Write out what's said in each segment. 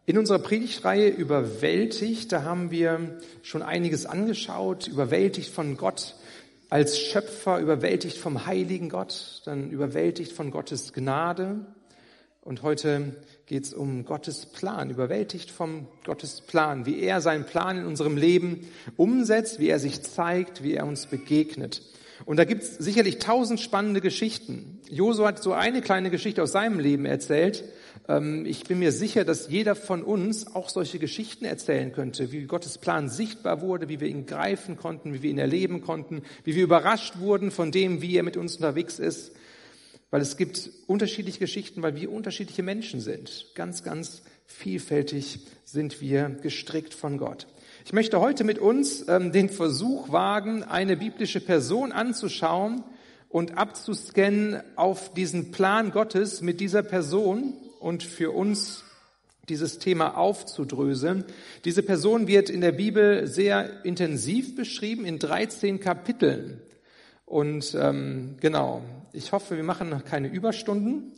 In unserer Predigtreihe Überwältigt, da haben wir schon einiges angeschaut, überwältigt von Gott als Schöpfer, überwältigt vom heiligen Gott, dann überwältigt von Gottes Gnade. Und heute geht es um Gottes Plan, überwältigt vom Gottes Plan, wie er seinen Plan in unserem Leben umsetzt, wie er sich zeigt, wie er uns begegnet. Und da gibt es sicherlich 1000 spannende Geschichten. Josua hat so eine kleine Geschichte aus seinem Leben erzählt. Ich bin mir sicher, dass jeder von uns auch solche Geschichten erzählen könnte, wie Gottes Plan sichtbar wurde, wie wir ihn greifen konnten, wie wir ihn erleben konnten, wie wir überrascht wurden von dem, wie er mit uns unterwegs ist. Weil es gibt unterschiedliche Geschichten, weil wir unterschiedliche Menschen sind. Ganz, ganz vielfältig sind wir gestrickt von Gott. Ich möchte heute mit uns den Versuch wagen, eine biblische Person anzuschauen und abzuscannen auf diesen Plan Gottes mit dieser Person und für uns dieses Thema aufzudröseln. Diese Person wird in der Bibel sehr intensiv beschrieben, in 13 Kapiteln. Und genau, ich hoffe, wir machen noch keine Überstunden,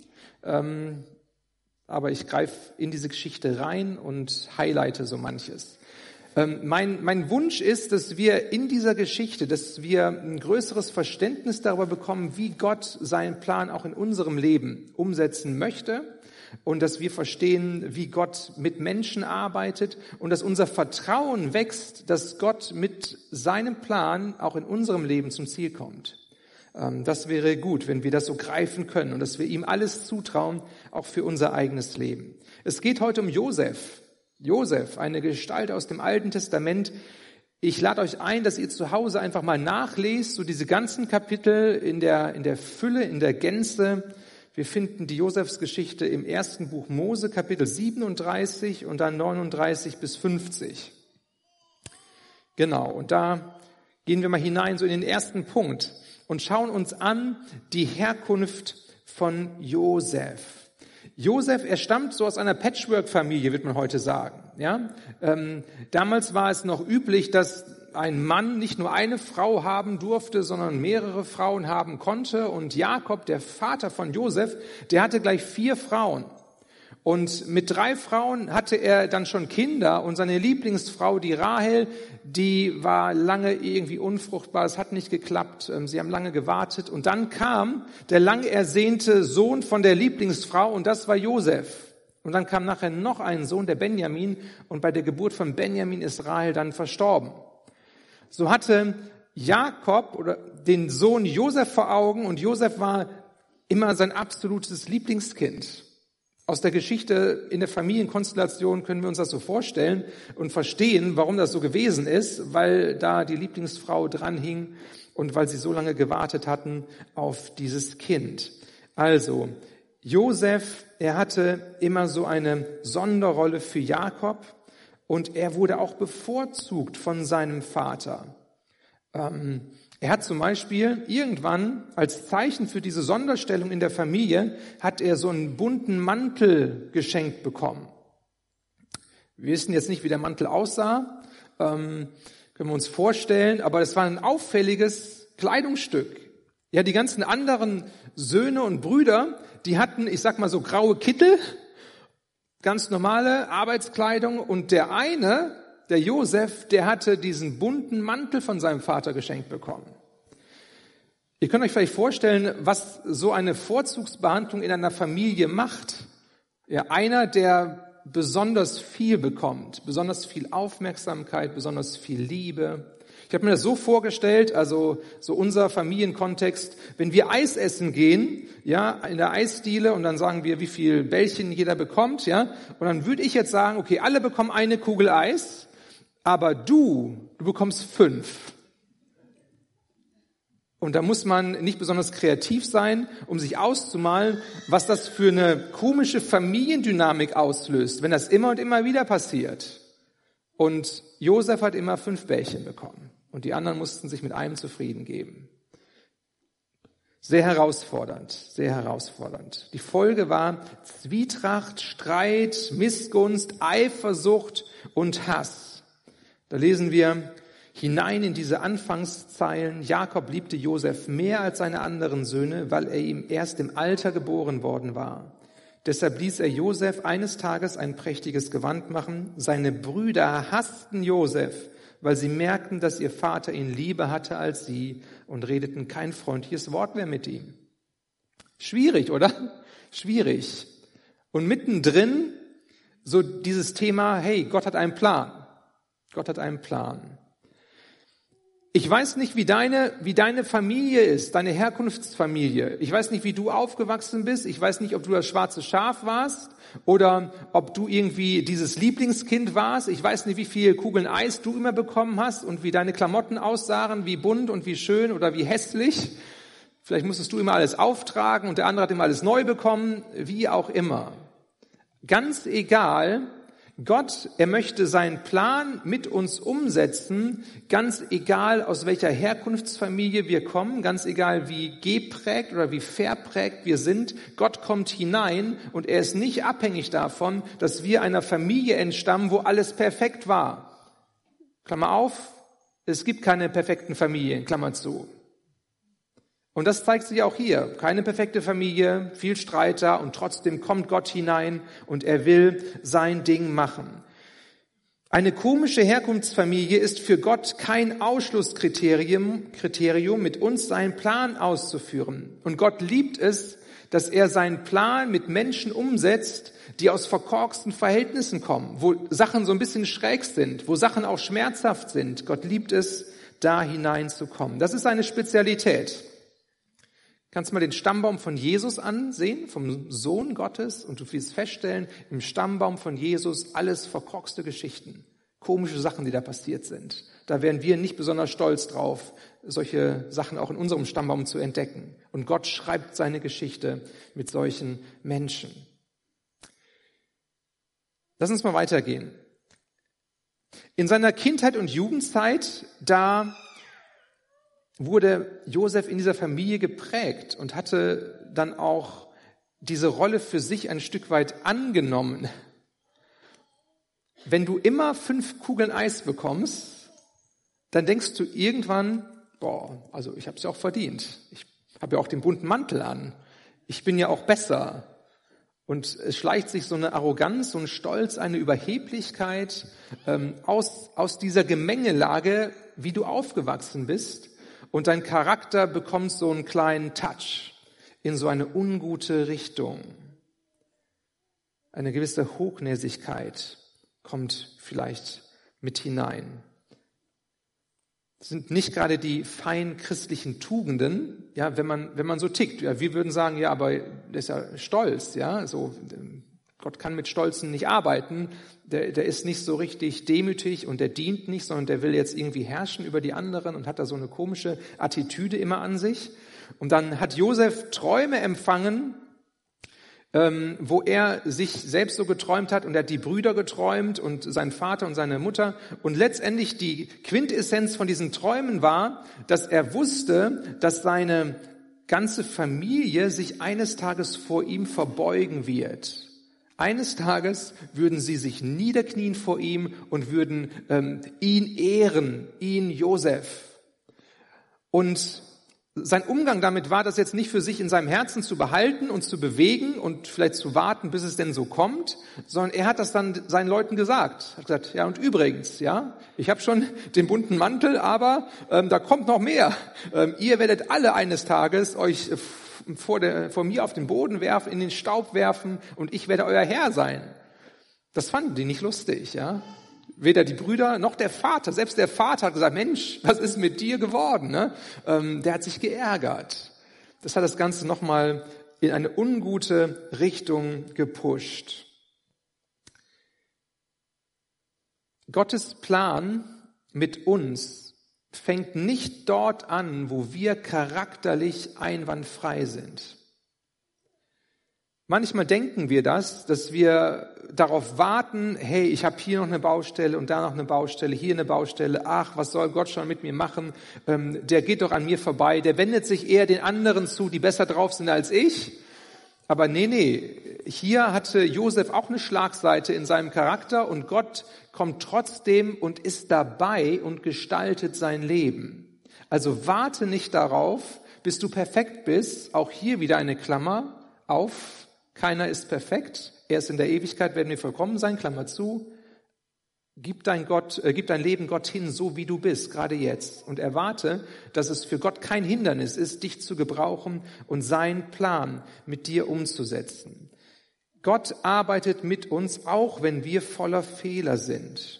aber ich greife in diese Geschichte rein und highlighte so manches. Mein Wunsch ist, dass wir in dieser Geschichte, dass wir ein größeres Verständnis darüber bekommen, wie Gott seinen Plan auch in unserem Leben umsetzen möchte und dass wir verstehen, wie Gott mit Menschen arbeitet und dass unser Vertrauen wächst, dass Gott mit seinem Plan auch in unserem Leben zum Ziel kommt. Das wäre gut, wenn wir das so greifen können und dass wir ihm alles zutrauen, auch für unser eigenes Leben. Es geht heute um Josef. Josef, eine Gestalt aus dem Alten Testament. Ich lade euch ein, dass ihr zu Hause einfach mal nachlest, so diese ganzen Kapitel in der Fülle, in der Gänze. Wir finden die Josefsgeschichte im ersten Buch Mose, Kapitel 37 und dann 39 bis 50. Genau, und da gehen wir mal hinein, so in den ersten Punkt und schauen uns an die Herkunft von Josef. Josef, er stammt so aus einer Patchwork-Familie, wird man heute sagen. Ja? Damals war es noch üblich, dass ein Mann nicht nur eine Frau haben durfte, sondern mehrere Frauen haben konnte. Und Jakob, der Vater von Josef, der hatte gleich 4 Frauen. Und mit 3 Frauen hatte er dann schon Kinder. Und seine Lieblingsfrau, die Rahel, die war lange irgendwie unfruchtbar. Es hat nicht geklappt. Sie haben lange gewartet. Und dann kam der lang ersehnte Sohn von der Lieblingsfrau. Und das war Josef. Und dann kam nachher noch ein Sohn, der Benjamin. Und bei der Geburt von Benjamin ist Rahel dann verstorben. So hatte Jakob oder den Sohn Josef vor Augen. Und Josef war immer sein absolutes Lieblingskind. Aus der Geschichte in der Familienkonstellation können wir uns das so vorstellen und verstehen, warum das so gewesen ist, weil da die Lieblingsfrau dranhing und weil sie so lange gewartet hatten auf dieses Kind. Also, Josef, er hatte immer so eine Sonderrolle für Jakob und er wurde auch bevorzugt von seinem Vater. Er hat zum Beispiel irgendwann als Zeichen für diese Sonderstellung in der Familie, hat er so einen bunten Mantel geschenkt bekommen. Wir wissen jetzt nicht, wie der Mantel aussah, können wir uns vorstellen, aber es war ein auffälliges Kleidungsstück. Ja, die ganzen anderen Söhne und Brüder, die hatten, ich sag mal so graue Kittel, ganz normale Arbeitskleidung und der eine, der Josef, der hatte diesen bunten Mantel von seinem Vater geschenkt bekommen. Ihr könnt euch vielleicht vorstellen, was so eine Vorzugsbehandlung in einer Familie macht. Ja, einer, der besonders viel bekommt, besonders viel Aufmerksamkeit, besonders viel Liebe. Ich habe mir das so vorgestellt, also so unser Familienkontext, wenn wir Eis essen gehen, ja, in der Eisdiele und dann sagen wir, wie viel Bällchen jeder bekommt, ja, und dann würde ich jetzt sagen, okay, alle bekommen eine Kugel Eis, aber du bekommst 5. Und da muss man nicht besonders kreativ sein, um sich auszumalen, was das für eine komische Familiendynamik auslöst, wenn das immer und immer wieder passiert. Und Josef hat immer 5 Bällchen bekommen und die anderen mussten sich mit einem zufrieden geben. Sehr herausfordernd, sehr herausfordernd. Die Folge war Zwietracht, Streit, Missgunst, Eifersucht und Hass. Da lesen wir hinein in diese Anfangszeilen. Jakob liebte Josef mehr als seine anderen Söhne, weil er ihm erst im Alter geboren worden war. Deshalb ließ er Josef eines Tages ein prächtiges Gewand machen. Seine Brüder hassten Josef, weil sie merkten, dass ihr Vater ihn lieber hatte als sie und redeten kein freundliches Wort mehr mit ihm. Schwierig, oder? Schwierig. Und mittendrin so dieses Thema, hey, Gott hat einen Plan. Gott hat einen Plan. Ich weiß nicht, wie deine Familie ist, deine Herkunftsfamilie. Ich weiß nicht, wie du aufgewachsen bist. Ich weiß nicht, ob du das schwarze Schaf warst oder ob du irgendwie dieses Lieblingskind warst. Ich weiß nicht, wie viele Kugeln Eis du immer bekommen hast und wie deine Klamotten aussahen, wie bunt und wie schön oder wie hässlich. Vielleicht musstest du immer alles auftragen und der andere hat immer alles neu bekommen, wie auch immer. Ganz egal, Gott, er möchte seinen Plan mit uns umsetzen, ganz egal, aus welcher Herkunftsfamilie wir kommen, ganz egal, wie geprägt oder wie verprägt wir sind. Gott kommt hinein und er ist nicht abhängig davon, dass wir einer Familie entstammen, wo alles perfekt war. Klammer auf, es gibt keine perfekten Familien, Klammer zu. Und das zeigt sich auch hier. Keine perfekte Familie, viel Streit da und trotzdem kommt Gott hinein und er will sein Ding machen. Eine komische Herkunftsfamilie ist für Gott kein Ausschlusskriterium, mit uns seinen Plan auszuführen. Und Gott liebt es, dass er seinen Plan mit Menschen umsetzt, die aus verkorksten Verhältnissen kommen, wo Sachen so ein bisschen schräg sind, wo Sachen auch schmerzhaft sind. Gott liebt es, da hineinzukommen. Das ist seine Spezialität. Kannst du mal den Stammbaum von Jesus ansehen, vom Sohn Gottes, und du wirst feststellen, im Stammbaum von Jesus alles verkorkste Geschichten, komische Sachen, die da passiert sind. Da wären wir nicht besonders stolz drauf, solche Sachen auch in unserem Stammbaum zu entdecken. Und Gott schreibt seine Geschichte mit solchen Menschen. Lass uns mal weitergehen. In seiner Kindheit und Jugendzeit, da wurde Josef in dieser Familie geprägt und hatte dann auch diese Rolle für sich ein Stück weit angenommen. Wenn du immer 5 Kugeln Eis bekommst, dann denkst du irgendwann, also ich habe es ja auch verdient. Ich habe ja auch den bunten Mantel an. Ich bin ja auch besser. Und es schleicht sich so eine Arroganz, so ein Stolz, eine Überheblichkeit aus dieser Gemengelage, wie du aufgewachsen bist. Und dein Charakter bekommt so einen kleinen Touch in so eine ungute Richtung. Eine gewisse Hochnäsigkeit kommt vielleicht mit hinein. Das sind nicht gerade die fein christlichen Tugenden, ja, wenn man so tickt. Ja, wir würden sagen, ja, aber der ist ja stolz, ja, so. Gott kann mit Stolzen nicht arbeiten, der ist nicht so richtig demütig und der dient nicht, sondern der will jetzt irgendwie herrschen über die anderen und hat da so eine komische Attitüde immer an sich. Und dann hat Josef Träume empfangen, wo er sich selbst so geträumt hat und er hat die Brüder geträumt und seinen Vater und seine Mutter. Und letztendlich die Quintessenz von diesen Träumen war, dass er wusste, dass seine ganze Familie sich eines Tages vor ihm verbeugen wird. Eines Tages würden sie sich niederknien vor ihm und würden ihn ehren, ihn Josef. Und sein Umgang damit war, das jetzt nicht für sich in seinem Herzen zu behalten und zu bewegen und vielleicht zu warten, bis es denn so kommt, sondern er hat das dann seinen Leuten gesagt. Er hat gesagt, ja und übrigens, ja, ich habe schon den bunten Mantel, aber da kommt noch mehr. Ihr werdet alle eines Tages euch vor mir auf den Boden werfen, in den Staub werfen und ich werde euer Herr sein. Das fanden die nicht lustig, ja. Weder die Brüder noch der Vater. Selbst der Vater hat gesagt, Mensch, was ist mit dir geworden? Ne? Der hat sich geärgert. Das hat das Ganze nochmal in eine ungute Richtung gepusht. Gottes Plan mit uns fängt nicht dort an, wo wir charakterlich einwandfrei sind. Manchmal denken wir dass wir darauf warten, hey, ich habe hier noch eine Baustelle und da noch eine Baustelle, hier eine Baustelle, ach, was soll Gott schon mit mir machen? Der geht doch an mir vorbei, der wendet sich eher den anderen zu, die besser drauf sind als ich. Aber nee, hier hatte Josef auch eine Schlagseite in seinem Charakter und Gott kommt trotzdem und ist dabei und gestaltet sein Leben. Also warte nicht darauf, bis du perfekt bist, auch hier wieder eine Klammer, auf Keiner ist perfekt. Erst in der Ewigkeit werden wir vollkommen sein, Klammer zu. Gib dein Leben Gott hin, so wie du bist, gerade jetzt. Und erwarte, dass es für Gott kein Hindernis ist, dich zu gebrauchen und seinen Plan mit dir umzusetzen. Gott arbeitet mit uns, auch wenn wir voller Fehler sind.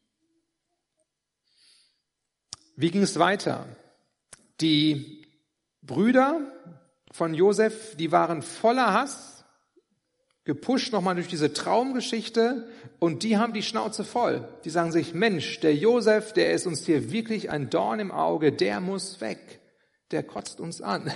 Wie ging es weiter? Die Brüder von Josef, die waren voller Hass, gepusht nochmal durch diese Traumgeschichte, und die haben die Schnauze voll. Die sagen sich, Mensch, der Josef, der ist uns hier wirklich ein Dorn im Auge, der muss weg. Der kotzt uns an.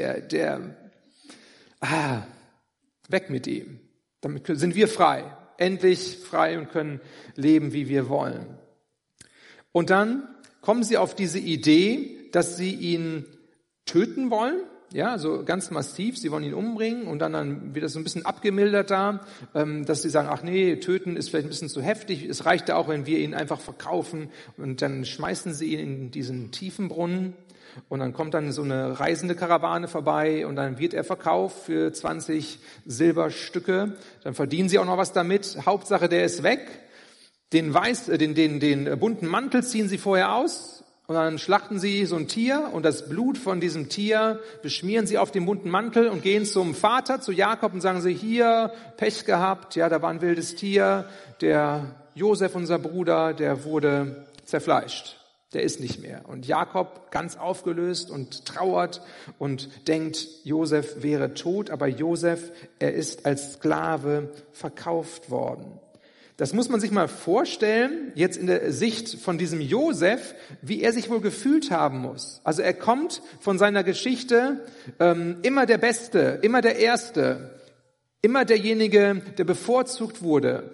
Weg mit ihm. Damit sind wir frei. Endlich frei und können leben, wie wir wollen. Und dann kommen sie auf diese Idee, dass sie ihn töten wollen. Ja, so ganz massiv, sie wollen ihn umbringen, und dann wird das so ein bisschen abgemildert da, dass sie sagen, ach nee, töten ist vielleicht ein bisschen zu heftig, es reicht ja auch, wenn wir ihn einfach verkaufen, und dann schmeißen sie ihn in diesen tiefen Brunnen, und dann kommt dann so eine reisende Karawane vorbei, und dann wird er verkauft für 20 Silberstücke, dann verdienen sie auch noch was damit, Hauptsache der ist weg, den bunten Mantel ziehen sie vorher aus, und dann schlachten sie so ein Tier, und das Blut von diesem Tier beschmieren sie auf den bunten Mantel und gehen zum Vater, zu Jakob, und sagen sie, hier, Pech gehabt, ja, da war ein wildes Tier, der Josef, unser Bruder, der wurde zerfleischt, der ist nicht mehr. Und Jakob, ganz aufgelöst und trauert und denkt, Josef wäre tot, aber Josef, er ist als Sklave verkauft worden. Das muss man sich mal vorstellen, jetzt in der Sicht von diesem Josef, wie er sich wohl gefühlt haben muss. Also er kommt von seiner Geschichte immer der Beste, immer der Erste, immer derjenige, der bevorzugt wurde,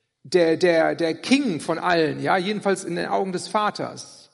der King von allen, ja, jedenfalls in den Augen des Vaters,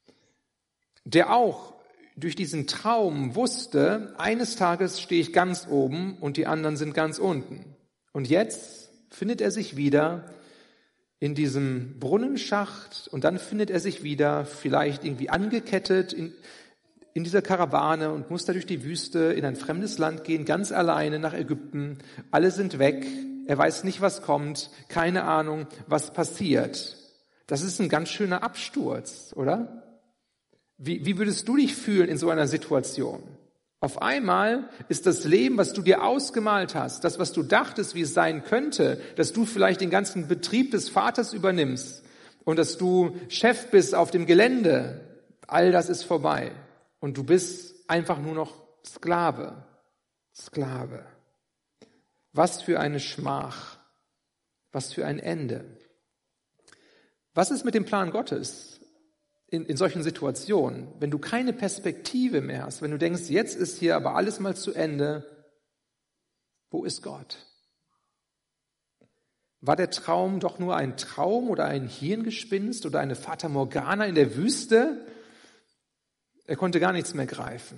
der auch durch diesen Traum wusste, eines Tages stehe ich ganz oben und die anderen sind ganz unten. Und jetzt findet er sich wieder in diesem Brunnenschacht, und dann findet er sich wieder vielleicht irgendwie angekettet in dieser Karawane und muss da durch die Wüste in ein fremdes Land gehen, ganz alleine nach Ägypten. Alle sind weg, er weiß nicht, was kommt, keine Ahnung, was passiert. Das ist ein ganz schöner Absturz, oder? Wie würdest du dich fühlen in so einer Situation? Auf einmal ist das Leben, was du dir ausgemalt hast, das, was du dachtest, wie es sein könnte, dass du vielleicht den ganzen Betrieb des Vaters übernimmst und dass du Chef bist auf dem Gelände, all das ist vorbei. Und du bist einfach nur noch Sklave. Sklave. Was für eine Schmach. Was für ein Ende. Was ist mit dem Plan Gottes? In solchen Situationen, wenn du keine Perspektive mehr hast, wenn du denkst, jetzt ist hier aber alles mal zu Ende, wo ist Gott? War der Traum doch nur ein Traum oder ein Hirngespinst oder eine Fata Morgana in der Wüste? Er konnte gar nichts mehr greifen.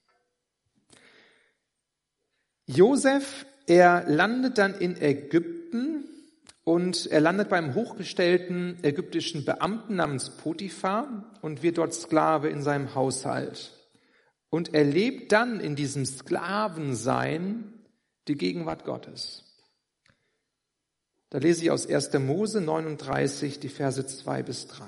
Josef, er landet dann in Ägypten. Und er landet beim hochgestellten ägyptischen Beamten namens Potiphar und wird dort Sklave in seinem Haushalt. Und er lebt dann in diesem Sklavensein die Gegenwart Gottes. Da lese ich aus 1. Mose 39, die Verse 2 bis 3.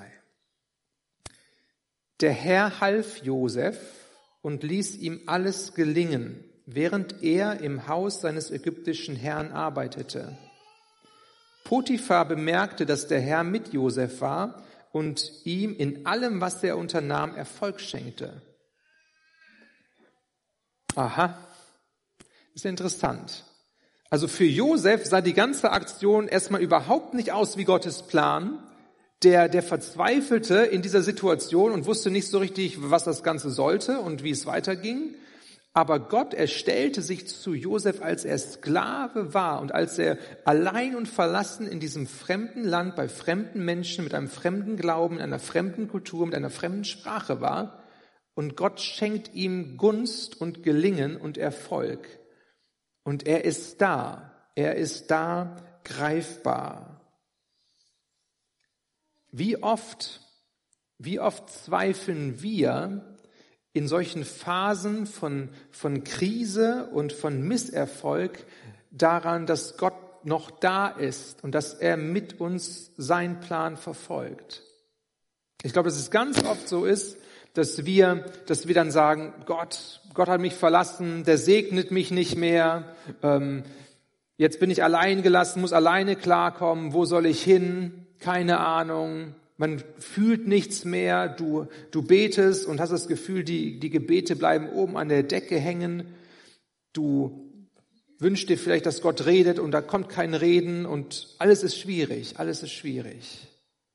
Der Herr half Josef und ließ ihm alles gelingen, während er im Haus seines ägyptischen Herrn arbeitete. Potiphar bemerkte, dass der Herr mit Josef war und ihm in allem, was er unternahm, Erfolg schenkte. Aha, ist ja interessant. Also für Josef sah die ganze Aktion erstmal überhaupt nicht aus wie Gottes Plan. Der verzweifelte in dieser Situation und wusste nicht so richtig, was das Ganze sollte und wie es weiterging. Aber Gott, er stellte sich zu Josef, als er Sklave war und als er allein und verlassen in diesem fremden Land, bei fremden Menschen, mit einem fremden Glauben, in einer fremden Kultur, mit einer fremden Sprache war. Und Gott schenkt ihm Gunst und Gelingen und Erfolg. Und er ist da greifbar. Wie oft zweifeln wir in solchen Phasen von Krise und von Misserfolg daran, dass Gott noch da ist und dass er mit uns seinen Plan verfolgt. Ich glaube, dass es ganz oft so ist, dass wir dann sagen, Gott hat mich verlassen, der segnet mich nicht mehr, jetzt bin ich allein gelassen, muss alleine klarkommen, wo soll ich hin? Keine Ahnung. Man fühlt nichts mehr, du betest und hast das Gefühl, die Gebete bleiben oben an der Decke hängen. Du wünschst dir vielleicht, dass Gott redet und da kommt kein Reden und alles ist schwierig, alles ist schwierig.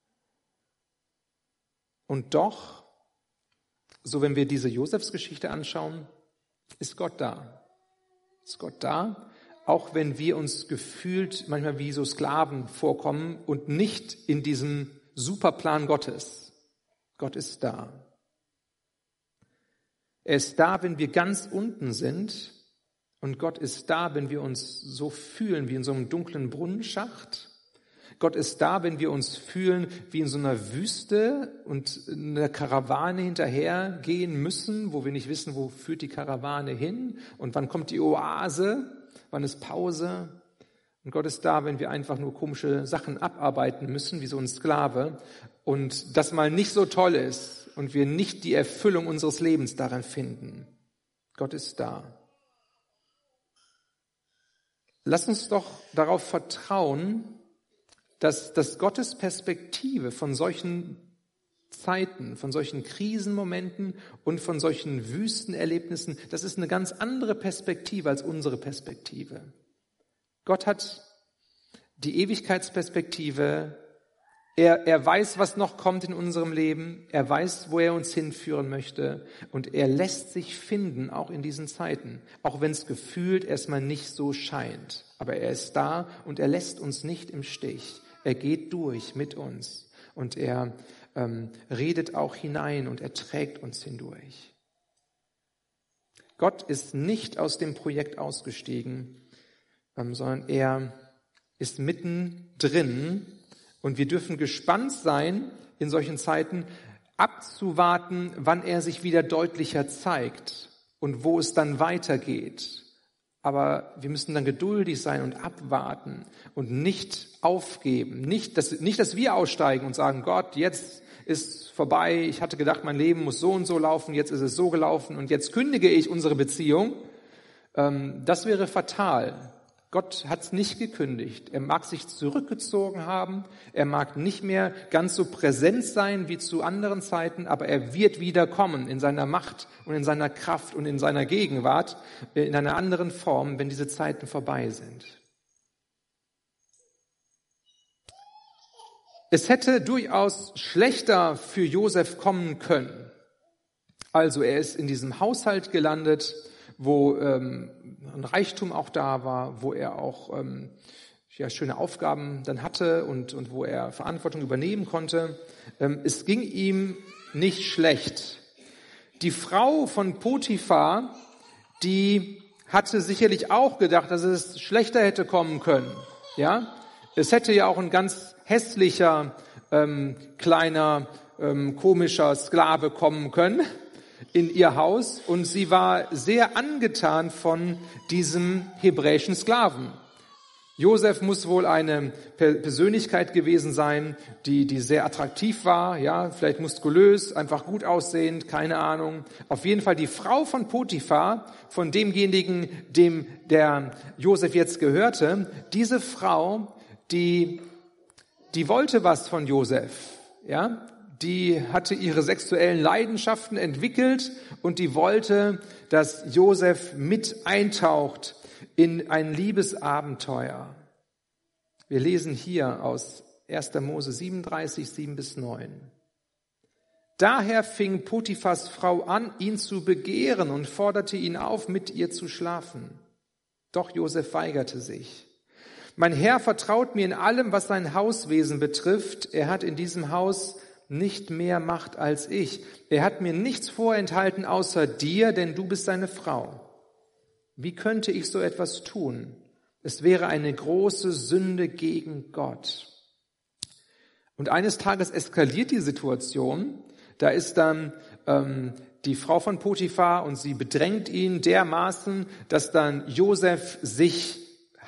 Und doch, so wenn wir diese Josefsgeschichte anschauen, ist Gott da. Ist Gott da, auch wenn wir uns gefühlt manchmal wie so Sklaven vorkommen und nicht in diesem Superplan Gottes. Gott ist da. Er ist da, wenn wir ganz unten sind, und Gott ist da, wenn wir uns so fühlen wie in so einem dunklen Brunnenschacht. Gott ist da, wenn wir uns fühlen wie in so einer Wüste und einer Karawane hinterher gehen müssen, wo wir nicht wissen, wo führt die Karawane hin und wann kommt die Oase, wann ist Pause. Und Gott ist da, wenn wir einfach nur komische Sachen abarbeiten müssen, wie so ein Sklave, und das mal nicht so toll ist und wir nicht die Erfüllung unseres Lebens daran finden. Gott ist da. Lass uns doch darauf vertrauen, dass Gottes Perspektive von solchen Zeiten, von solchen Krisenmomenten und von solchen Wüstenerlebnissen, das ist eine ganz andere Perspektive als unsere Perspektive. Gott hat die Ewigkeitsperspektive. Er weiß, was noch kommt in unserem Leben. Er weiß, wo er uns hinführen möchte. Und er lässt sich finden, auch in diesen Zeiten. Auch wenn es gefühlt erstmal nicht so scheint. Aber er ist da und er lässt uns nicht im Stich. Er geht durch mit uns. Und er redet auch hinein und er trägt uns hindurch. Gott ist nicht aus dem Projekt ausgestiegen, sondern er ist mittendrin und wir dürfen gespannt sein, in solchen Zeiten abzuwarten, wann er sich wieder deutlicher zeigt und wo es dann weitergeht. Aber wir müssen dann geduldig sein und abwarten und nicht aufgeben. Nicht, dass wir aussteigen und sagen, Gott, jetzt ist vorbei, ich hatte gedacht, mein Leben muss so und so laufen, jetzt ist es so gelaufen und jetzt kündige ich unsere Beziehung. Das wäre fatal. Gott hat es nicht gekündigt. Er mag sich zurückgezogen haben. Er mag nicht mehr ganz so präsent sein wie zu anderen Zeiten, aber er wird wiederkommen in seiner Macht und in seiner Kraft und in seiner Gegenwart in einer anderen Form, wenn diese Zeiten vorbei sind. Es hätte durchaus schlechter für Josef kommen können. Also er ist in diesem Haushalt gelandet, wo ein Reichtum auch da war, wo er auch schöne Aufgaben dann hatte und wo er Verantwortung übernehmen konnte. Es ging ihm nicht schlecht. Die Frau von Potiphar, die hatte sicherlich auch gedacht, dass es schlechter hätte kommen können. Ja, es hätte ja auch ein ganz hässlicher, kleiner, komischer Sklave kommen können in ihr Haus und sie war sehr angetan von diesem hebräischen Sklaven. Josef muss wohl eine Persönlichkeit gewesen sein, die sehr attraktiv war, ja, vielleicht muskulös, einfach gut aussehend, keine Ahnung. Auf jeden Fall die Frau von Potiphar, von demjenigen, dem der Josef jetzt gehörte, diese Frau, die wollte was von Josef, ja. Die hatte ihre sexuellen Leidenschaften entwickelt und die wollte, dass Josef mit eintaucht in ein Liebesabenteuer. Wir lesen hier aus 1. Mose 37, 7-9. Daher fing Potiphars Frau an, ihn zu begehren und forderte ihn auf, mit ihr zu schlafen. Doch Josef weigerte sich. Mein Herr vertraut mir in allem, was sein Hauswesen betrifft. Er hat in diesem Haus nicht mehr Macht als ich. Er hat mir nichts vorenthalten außer dir, denn du bist seine Frau. Wie könnte ich so etwas tun? Es wäre eine große Sünde gegen Gott. Und eines Tages eskaliert die Situation. Da ist dann die Frau von Potiphar und sie bedrängt ihn dermaßen, dass dann Josef sich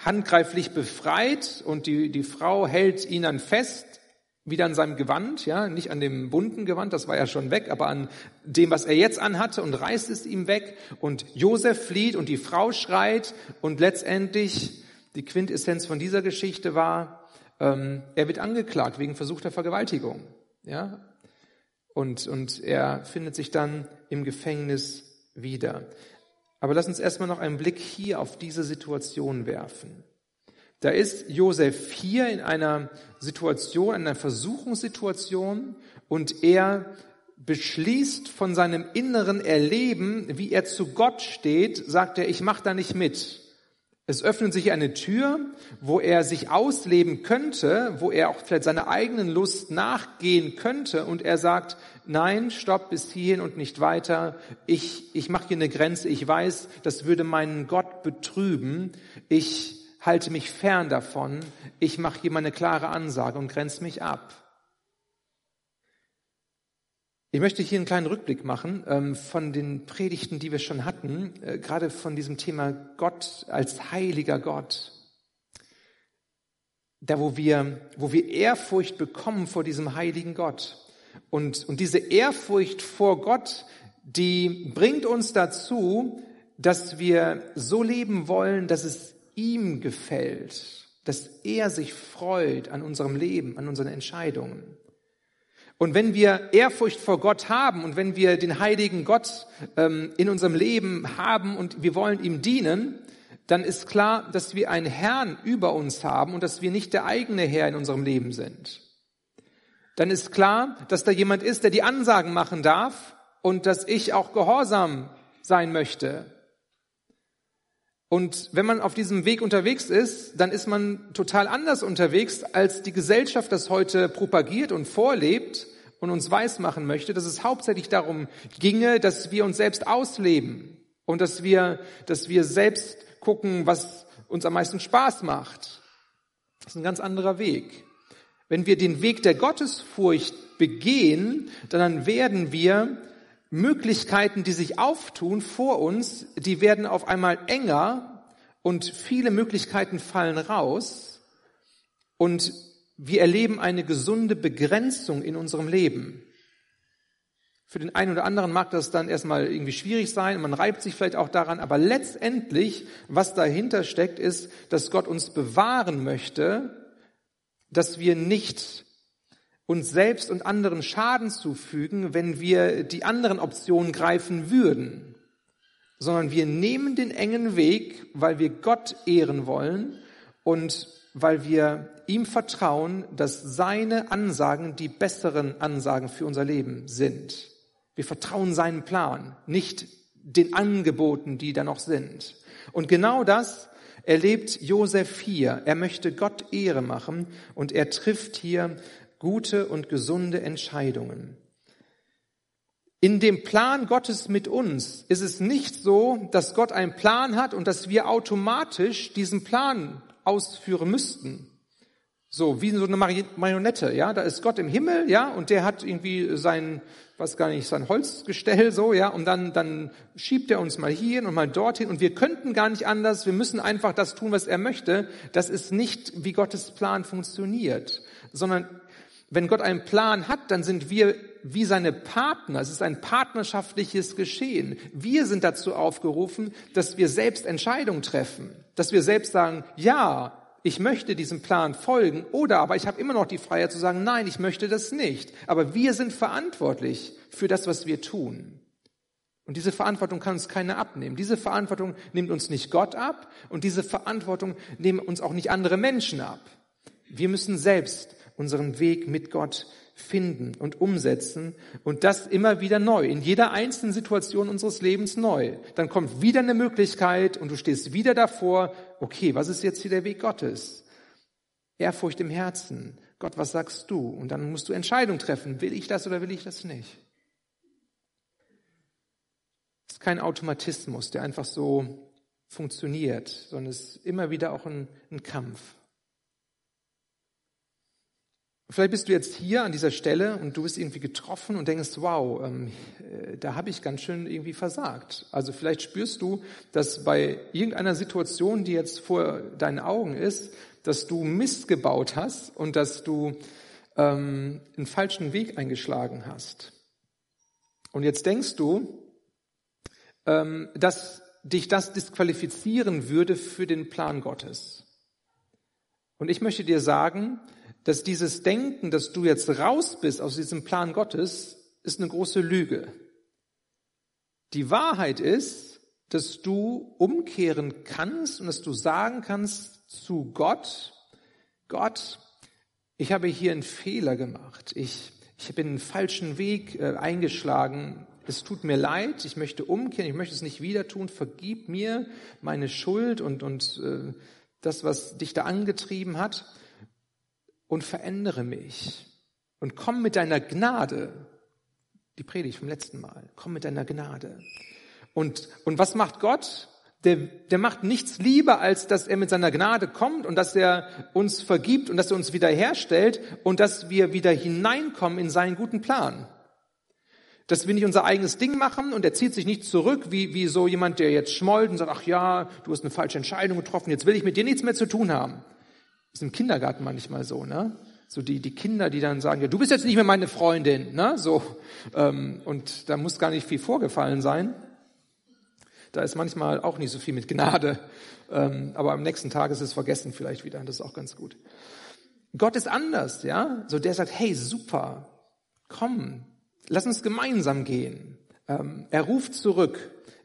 handgreiflich befreit und die Frau hält ihn dann fest, wieder an seinem Gewand, ja, nicht an dem bunten Gewand, das war ja schon weg, aber an dem, was er jetzt anhatte und reißt es ihm weg und Josef flieht und die Frau schreit und letztendlich die Quintessenz von dieser Geschichte war, er wird angeklagt wegen versuchter Vergewaltigung, ja, und er findet sich dann im Gefängnis wieder. Aber lass uns erstmal noch einen Blick hier auf diese Situation werfen. Da ist Josef hier in einer Situation, einer Versuchungssituation und er beschließt von seinem inneren Erleben, wie er zu Gott steht, sagt er, ich mache da nicht mit. Es öffnet sich eine Tür, wo er sich ausleben könnte, wo er auch vielleicht seiner eigenen Lust nachgehen könnte und er sagt, nein, stopp, bis hierhin und nicht weiter. Ich mache hier eine Grenze. Ich weiß, das würde meinen Gott betrüben. Ich halte mich fern davon. Ich mache hier meine klare Ansage und grenze mich ab. Ich möchte hier einen kleinen Rückblick machen von den Predigten, die wir schon hatten, gerade von diesem Thema Gott als heiliger Gott. Da, wo wir Ehrfurcht bekommen vor diesem heiligen Gott. Und diese Ehrfurcht vor Gott, die bringt uns dazu, dass wir so leben wollen, dass es ihm gefällt, dass er sich freut an unserem Leben, an unseren Entscheidungen. Und wenn wir Ehrfurcht vor Gott haben und wenn wir den heiligen Gott in unserem Leben haben und wir wollen ihm dienen, dann ist klar, dass wir einen Herrn über uns haben und dass wir nicht der eigene Herr in unserem Leben sind. Dann ist klar, dass da jemand ist, der die Ansagen machen darf und dass ich auch gehorsam sein möchte. Und wenn man auf diesem Weg unterwegs ist, dann ist man total anders unterwegs, als die Gesellschaft das heute propagiert und vorlebt und uns weismachen möchte, dass es hauptsächlich darum ginge, dass wir uns selbst ausleben und dass wir selbst gucken, was uns am meisten Spaß macht. Das ist ein ganz anderer Weg. Wenn wir den Weg der Gottesfurcht begehen, dann werden wir Möglichkeiten, die sich auftun vor uns, die werden auf einmal enger und viele Möglichkeiten fallen raus und wir erleben eine gesunde Begrenzung in unserem Leben. Für den einen oder anderen mag das dann erstmal irgendwie schwierig sein, man reibt sich vielleicht auch daran, aber letztendlich, was dahinter steckt, ist, dass Gott uns bewahren möchte, dass wir nicht uns selbst und anderen Schaden zufügen, wenn wir die anderen Optionen greifen würden, sondern wir nehmen den engen Weg, weil wir Gott ehren wollen und weil wir ihm vertrauen, dass seine Ansagen die besseren Ansagen für unser Leben sind. Wir vertrauen seinem Plan, nicht den Angeboten, die da noch sind. Und genau das erlebt Josef hier. Er möchte Gott Ehre machen und er trifft hier gute und gesunde Entscheidungen. In dem Plan Gottes mit uns ist es nicht so, dass Gott einen Plan hat und dass wir automatisch diesen Plan ausführen müssten. So, wie so eine Marionette, ja, da ist Gott im Himmel, ja, und der hat irgendwie sein Holzgestell, so, ja, und dann schiebt er uns mal hierhin und mal dorthin und wir könnten gar nicht anders, wir müssen einfach das tun, was er möchte. Das ist nicht, wie Gottes Plan funktioniert, sondern wenn Gott einen Plan hat, dann sind wir wie seine Partner. Es ist ein partnerschaftliches Geschehen. Wir sind dazu aufgerufen, dass wir selbst Entscheidungen treffen, dass wir selbst sagen, ja, ich möchte diesem Plan folgen, oder aber ich habe immer noch die Freiheit zu sagen, nein, ich möchte das nicht. Aber wir sind verantwortlich für das, was wir tun. Und diese Verantwortung kann uns keiner abnehmen. Diese Verantwortung nimmt uns nicht Gott ab und diese Verantwortung nehmen uns auch nicht andere Menschen ab. Wir müssen selbst unseren Weg mit Gott finden und umsetzen und das immer wieder neu, in jeder einzelnen Situation unseres Lebens neu. Dann kommt wieder eine Möglichkeit und du stehst wieder davor, okay, was ist jetzt hier der Weg Gottes? Ehrfurcht im Herzen. Gott, was sagst du? Und dann musst du Entscheidungen treffen. Will ich das oder will ich das nicht? Es ist kein Automatismus, der einfach so funktioniert, sondern es ist immer wieder auch ein Kampf. Vielleicht bist du jetzt hier an dieser Stelle und du bist irgendwie getroffen und denkst, wow, da habe ich ganz schön irgendwie versagt. Also vielleicht spürst du, dass bei irgendeiner Situation, die jetzt vor deinen Augen ist, dass du Mist gebaut hast und dass du einen falschen Weg eingeschlagen hast. Und jetzt denkst du, dass dich das disqualifizieren würde für den Plan Gottes. Und ich möchte dir sagen, dass dieses Denken, dass du jetzt raus bist aus diesem Plan Gottes, ist eine große Lüge. Die Wahrheit ist, dass du umkehren kannst und dass du sagen kannst zu Gott, Gott, ich habe hier einen Fehler gemacht. Ich bin einen falschen Weg eingeschlagen. Es tut mir leid, ich möchte umkehren, ich möchte es nicht wieder tun. Vergib mir meine Schuld und das, was dich da angetrieben hat. Und verändere mich und komm mit deiner Gnade, die Predigt vom letzten Mal, komm mit deiner Gnade. Und was macht Gott? Der macht nichts lieber, als dass er mit seiner Gnade kommt und dass er uns vergibt und dass er uns wiederherstellt und dass wir wieder hineinkommen in seinen guten Plan. Dass wir nicht unser eigenes Ding machen und er zieht sich nicht zurück, wie so jemand, der jetzt schmollt und sagt, ach ja, du hast eine falsche Entscheidung getroffen, jetzt will ich mit dir nichts mehr zu tun haben. Ist im Kindergarten manchmal so, ne? So die Kinder, die dann sagen, ja, du bist jetzt nicht mehr meine Freundin, ne? So, und da muss gar nicht viel vorgefallen sein. Da ist manchmal auch nicht so viel mit Gnade, aber am nächsten Tag ist es vergessen vielleicht wieder, das ist auch ganz gut. Gott ist anders, ja? So der sagt, hey, super, komm, lass uns gemeinsam gehen. Er ruft zurück.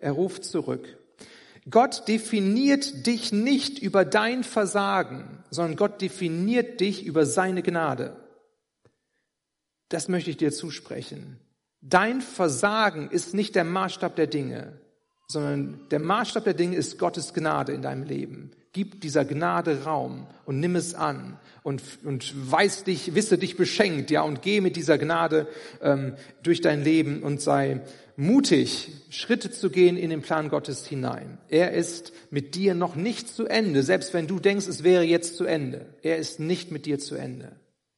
Gott definiert dich nicht über dein Versagen, sondern Gott definiert dich über seine Gnade. Das möchte ich dir zusprechen. Dein Versagen ist nicht der Maßstab der Dinge, sondern der Maßstab der Dinge ist Gottes Gnade in deinem Leben. Gib dieser Gnade Raum und nimm es an und wisse dich beschenkt, ja, und geh mit dieser Gnade durch dein Leben und sei mutig, Schritte zu gehen in den Plan Gottes hinein. Er ist mit dir noch nicht zu Ende, selbst wenn du denkst, es wäre jetzt zu Ende. Er ist nicht mit dir zu Ende.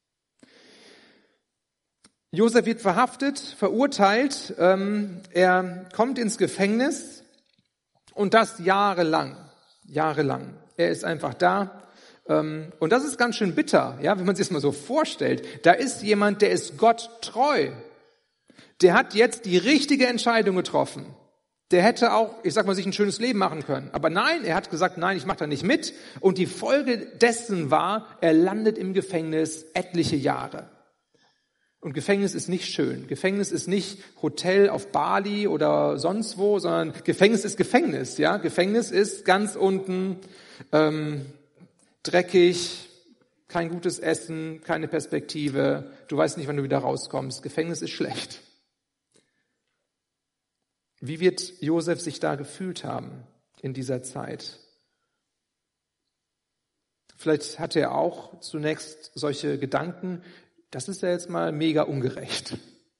Josef wird verhaftet, verurteilt, er kommt ins Gefängnis und das jahrelang. Er ist einfach da. Und das ist ganz schön bitter, ja, wenn man sich das mal so vorstellt. Da ist jemand, der ist Gott treu. Der hat jetzt die richtige Entscheidung getroffen. Der hätte auch, ich sag mal, sich ein schönes Leben machen können. Aber nein, er hat gesagt, nein, ich mache da nicht mit. Und die Folge dessen war, er landet im Gefängnis etliche Jahre. Und Gefängnis ist nicht schön. Gefängnis ist nicht Hotel auf Bali oder sonst wo, sondern Gefängnis ist Gefängnis. Ja, Gefängnis ist ganz unten, dreckig, kein gutes Essen, keine Perspektive. Du weißt nicht, wann du wieder rauskommst. Gefängnis ist schlecht. Wie wird Josef sich da gefühlt haben in dieser Zeit? Vielleicht hatte er auch zunächst solche Gedanken, das ist ja jetzt mal mega ungerecht.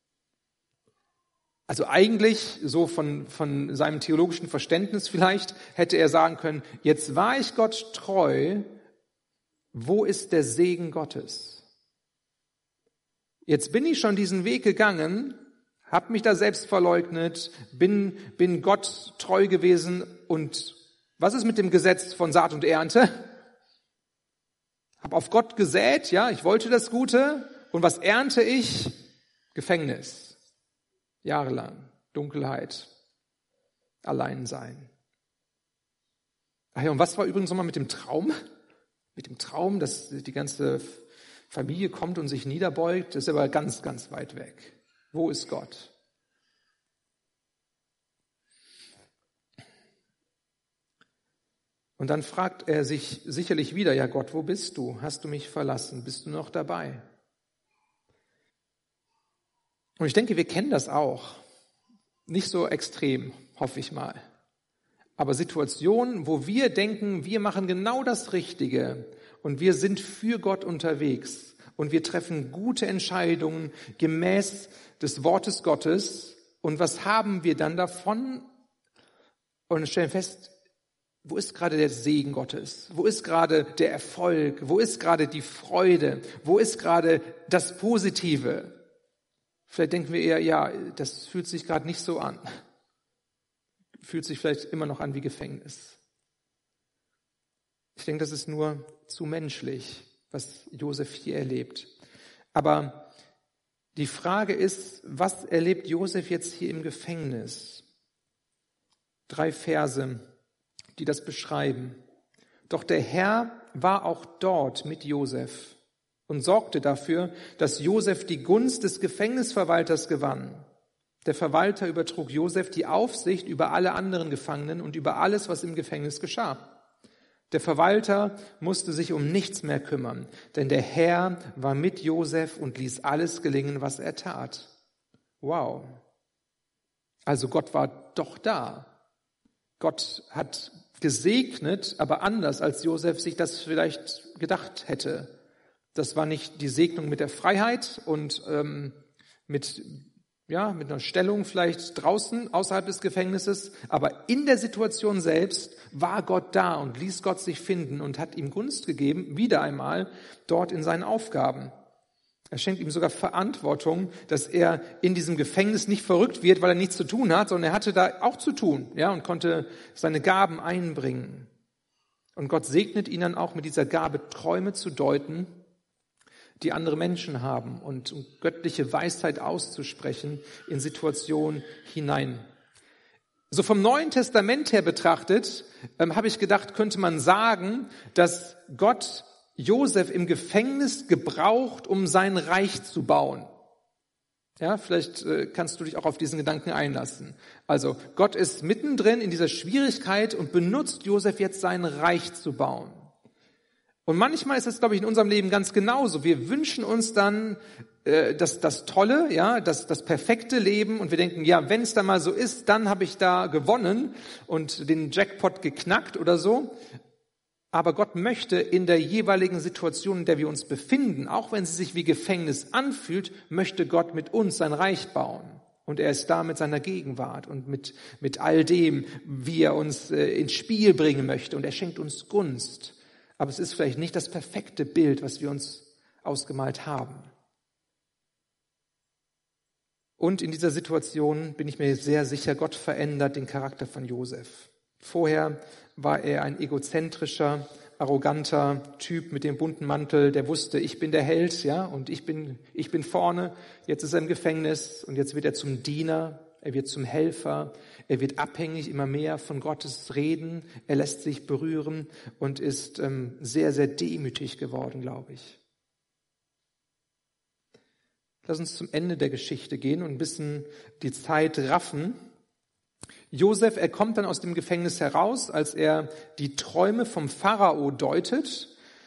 Also eigentlich, so von seinem theologischen Verständnis vielleicht, hätte er sagen können, jetzt war ich Gott treu, wo ist der Segen Gottes? Jetzt bin ich schon diesen Weg gegangen, habe mich da selbst verleugnet, bin Gott treu gewesen und was ist mit dem Gesetz von Saat und Ernte? Habe auf Gott gesät, ja, ich wollte das Gute und was ernte ich? Gefängnis, jahrelang, Dunkelheit, Alleinsein. Ach ja, und was war übrigens nochmal mit dem Traum? Mit dem Traum, dass die ganze Familie kommt und sich niederbeugt, das ist aber ganz, ganz weit weg. Wo ist Gott? Und dann fragt er sich sicherlich wieder, ja Gott, wo bist du? Hast du mich verlassen? Bist du noch dabei? Und ich denke, wir kennen das auch. Nicht so extrem, hoffe ich mal. Aber Situationen, wo wir denken, wir machen genau das Richtige und wir sind für Gott unterwegs und wir treffen gute Entscheidungen gemäß des Wortes Gottes. Und was haben wir dann davon? Und stellen fest, Wo ist gerade der Segen Gottes? Wo ist gerade der Erfolg? Wo ist gerade die Freude? Wo ist gerade das Positive? Vielleicht denken wir eher, ja, das fühlt sich gerade nicht so an. Fühlt sich vielleicht immer noch an wie Gefängnis. Ich denke, das ist nur zu menschlich, was Josef hier erlebt. Aber die Frage ist, was erlebt Josef jetzt hier im Gefängnis? 3 Verse, die das beschreiben. Doch der Herr war auch dort mit Josef und sorgte dafür, dass Josef die Gunst des Gefängnisverwalters gewann. Der Verwalter übertrug Josef die Aufsicht über alle anderen Gefangenen und über alles, was im Gefängnis geschah. Der Verwalter musste sich um nichts mehr kümmern, denn der Herr war mit Josef und ließ alles gelingen, was er tat. Wow. Also Gott war doch da. Gott hat gesegnet, aber anders, als Josef sich das vielleicht gedacht hätte. Das war nicht die Segnung mit der Freiheit und mit einer Stellung vielleicht draußen, außerhalb des Gefängnisses, aber in der Situation selbst war Gott da und ließ Gott sich finden und hat ihm Gunst gegeben, wieder einmal dort in seinen Aufgaben. Er schenkt ihm sogar Verantwortung, dass er in diesem Gefängnis nicht verrückt wird, weil er nichts zu tun hat, sondern er hatte da auch zu tun, ja, und konnte seine Gaben einbringen. Und Gott segnet ihn dann auch mit dieser Gabe, Träume zu deuten, die andere Menschen haben und göttliche Weisheit auszusprechen in Situationen hinein. So vom Neuen Testament her betrachtet, habe ich gedacht, könnte man sagen, dass Gott Josef im Gefängnis gebraucht, um sein Reich zu bauen. Ja, vielleicht kannst du dich auch auf diesen Gedanken einlassen. Also Gott ist mittendrin in dieser Schwierigkeit und benutzt Josef jetzt, sein Reich zu bauen. Und manchmal ist es, glaube ich, in unserem Leben ganz genauso. Wir wünschen uns dann das Tolle, ja, das perfekte Leben und wir denken, ja, wenn es dann mal so ist, dann habe ich da gewonnen und den Jackpot geknackt oder so. Aber Gott möchte in der jeweiligen Situation, in der wir uns befinden, auch wenn sie sich wie Gefängnis anfühlt, möchte Gott mit uns sein Reich bauen. Und er ist da mit seiner Gegenwart und mit all dem, wie er uns ins Spiel bringen möchte. Und er schenkt uns Gunst. Aber es ist vielleicht nicht das perfekte Bild, was wir uns ausgemalt haben. Und in dieser Situation bin ich mir sehr sicher, Gott verändert den Charakter von Josef. Vorher war er ein egozentrischer, arroganter Typ mit dem bunten Mantel, der wusste, ich bin der Held, ja, und ich bin vorne. Jetzt ist er im Gefängnis und jetzt wird er zum Diener, er wird zum Helfer, er wird abhängig immer mehr von Gottes Reden, er lässt sich berühren und ist sehr, sehr demütig geworden, glaube ich. Lass uns zum Ende der Geschichte gehen und ein bisschen die Zeit raffen. Josef, er kommt dann aus dem Gefängnis heraus, als er die Träume vom Pharao deutet.